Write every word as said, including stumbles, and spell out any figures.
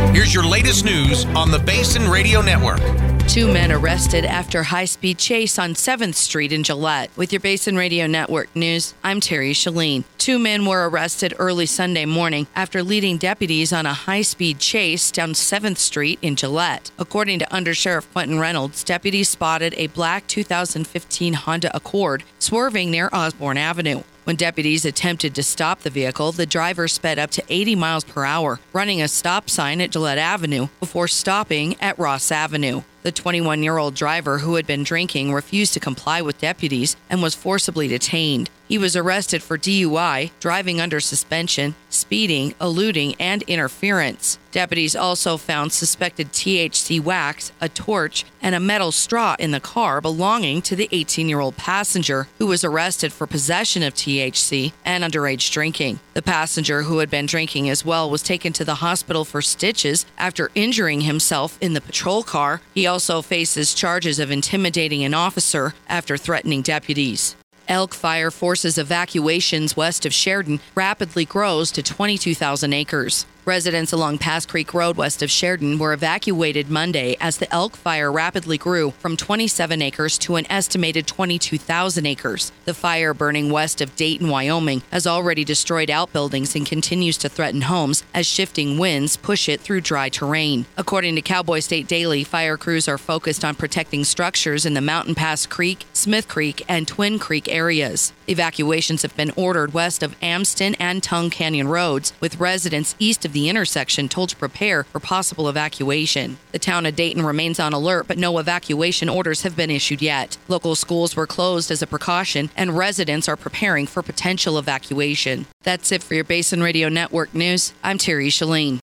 Here's your latest news on the Basin Radio Network. Two men arrested after high-speed chase on seventh street in Gillette. With your Basin Radio Network news, I'm Terry Shalene. Two men were arrested early Sunday morning after leading deputies on a high-speed chase down seventh street in Gillette. According to Undersheriff Quentin Reynolds, deputies spotted a black two thousand fifteen Honda Accord swerving near Osborne Avenue. When deputies attempted to stop the vehicle, the driver sped up to eighty miles per hour, running a stop sign at Gillette Avenue before stopping at Ross Avenue. The twenty-one-year-old driver, who had been drinking, refused to comply with deputies and was forcibly detained. He was arrested for D U I, driving under suspension, speeding, eluding, and interference. Deputies also found suspected T H C wax, a torch, and a metal straw in the car belonging to the eighteen-year-old passenger, who was arrested for possession of T H C and underage drinking. The passenger, who had been drinking as well, was taken to the hospital for stitches after injuring himself in the patrol car. He also faces charges of intimidating an officer after threatening deputies. Elk Fire forces evacuations west of Sheridan rapidly grows to twenty-two thousand acres. Residents along Pass Creek Road west of Sheridan were evacuated Monday as the elk fire rapidly grew from twenty-seven acres to an estimated twenty-two thousand acres. The fire, burning west of Dayton, Wyoming, has already destroyed outbuildings and continues to threaten homes as shifting winds push it through dry terrain. According to Cowboy State Daily, fire crews are focused on protecting structures in the Mountain Pass Creek, Smith Creek, and Twin Creek areas. Evacuations have been ordered west of Amston and Tongue Canyon roads, with residents east of the intersection told to prepare for possible evacuation. The town of Dayton remains on alert, but no evacuation orders have been issued yet. Local schools were closed as a precaution, and residents are preparing for potential evacuation. That's it for your Basin Radio Network news. I'm Terry Shalene.